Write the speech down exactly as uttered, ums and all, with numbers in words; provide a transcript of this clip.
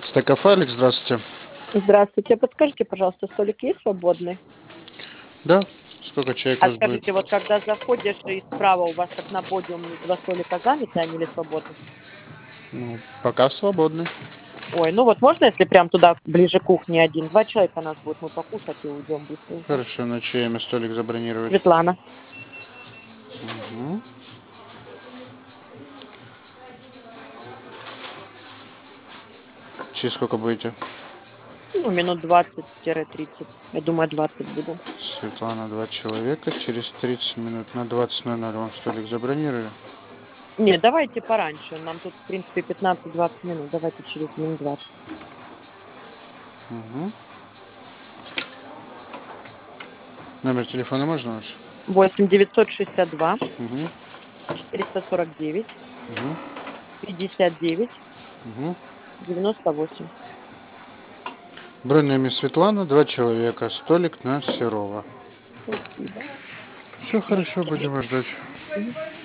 Стекафе, Алекс, здравствуйте. Здравствуйте. Подскажите, пожалуйста, столик есть свободный? Да, сколько человек у А вас будет? скажите, вот когда заходишь и справа у вас как на подиуме два столика заняты, они или свободны? Ну, пока свободный. Ой, ну вот можно, если прям туда, ближе к кухне один? Два человека нас будет, мы покушать и уйдем быстренько. Хорошо, на чье имя столик забронировать? Светлана. Мгм. Через сколько будете? Ну, минут двадцать-тридцать. Я думаю, двадцать буду. Светлана, два человека. Через тридцать минут на двадцать ноль ноль вам столик забронировали? Не, давайте пораньше. Нам тут, в принципе, пятнадцать-двадцать минут. Давайте через минут двадцать. Мгм. Номер телефона можно ваш? восемь девятьсот шестьдесят два Угу. триста сорок девять Угу. пятьдесят девять Угу. девяносто восемь. Бронь на имя Светлана, два человека. Столик на Серова. Спасибо. Все хорошо, будем вас ждать. Мгм.